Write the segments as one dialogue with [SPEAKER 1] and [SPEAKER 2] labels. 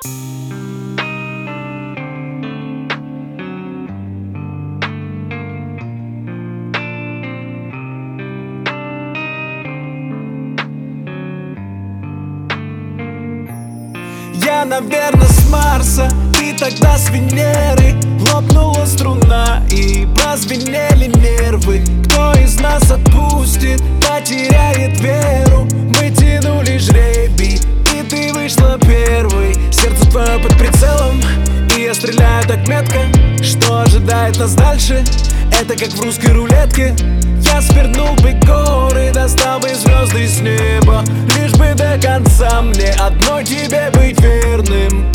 [SPEAKER 1] Я, наверное, с Марса, ты тогда с Венеры. Лопнула струна и прозвенели нервы. Кто из нас отпустит, потеряет веру. Мы тянули жребий, и ты вышла первой. Сердце твое под прицелом, и я стреляю так метко. Что ожидает нас дальше? Это как в русской рулетке. Я свернул бы горы, достал бы звезды с неба, лишь бы до конца мне одной тебе быть верным.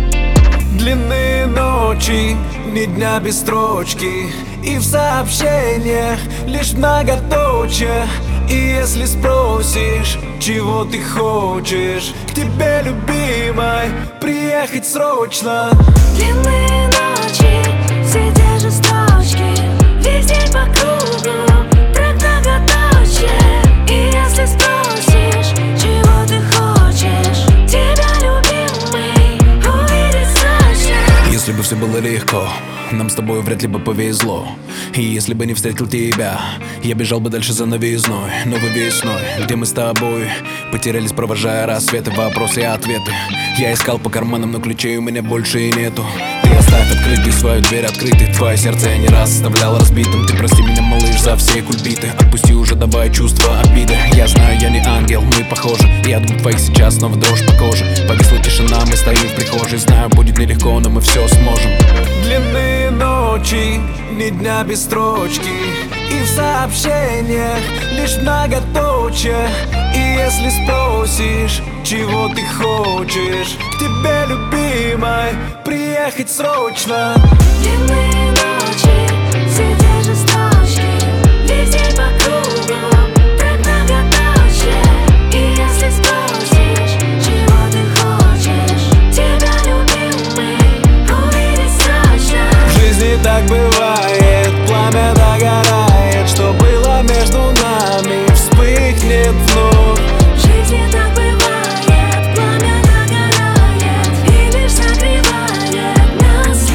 [SPEAKER 1] Длинные ночи, ни дня без строчки, и в сообщениях лишь многоточие. И если спросишь, чего ты хочешь, к тебе, любимой, приехать срочно.
[SPEAKER 2] Длинные ночи, все те же строчки, весь день по кругу, трек многоточие. И если спросишь, чего ты хочешь, тебя, любимый, увидеть срочно.
[SPEAKER 3] Если бы все было легко, нам с тобой вряд ли бы повезло. И если бы не встретил тебя, я бежал бы дальше за новизной, новой весной, где мы с тобой потерялись, провожая рассветы, вопросы и ответы. Я искал по карманам, но ключей у меня больше и нету. Ты оставь открытой свою дверь открытой, твое сердце я не раз оставлял разбитым. Ты прости меня, малыш, за все кульбиты, отпусти уже, давай чувства обиды. Я знаю, я не ангел, мы похожи, и от губ твоих сейчас снова дрожь по коже. Повисла тишина, мы стоим в прихожей. Знаю, будет нелегко, но мы все сможем.
[SPEAKER 1] Длинные ночи, ни дня без строчки, и в сообщениях лишь многоточие. И если спросишь, чего ты хочешь, к тебе, любимой, приехать срочно.
[SPEAKER 2] Длинные ночи, все те же строчки, весь день по кругу, трек многоточие. И если спросишь, чего ты хочешь, тебя, любимый, увидеть срочно.
[SPEAKER 1] В жизни так бывает, пламя догорает, что было между нами, вспыхнет вновь.
[SPEAKER 2] В жизни так бывает, пламя догорает, и лишь согревает нас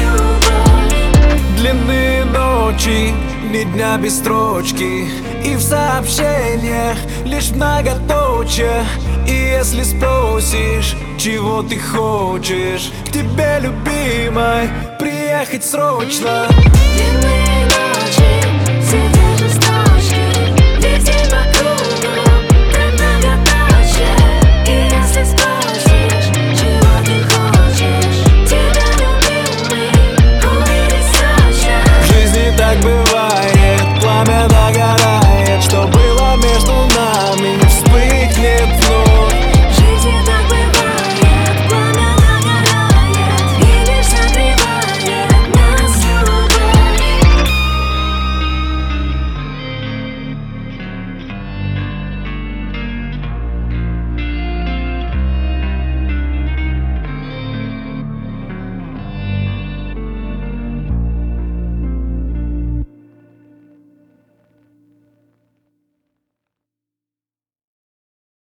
[SPEAKER 2] любовь.
[SPEAKER 1] Длинные ночи, ни дня без строчки, и в сообщениях лишь многоточие. И если спросишь, чего ты хочешь, к тебе, любимой, приехать срочно.
[SPEAKER 2] Длинные ночи, все те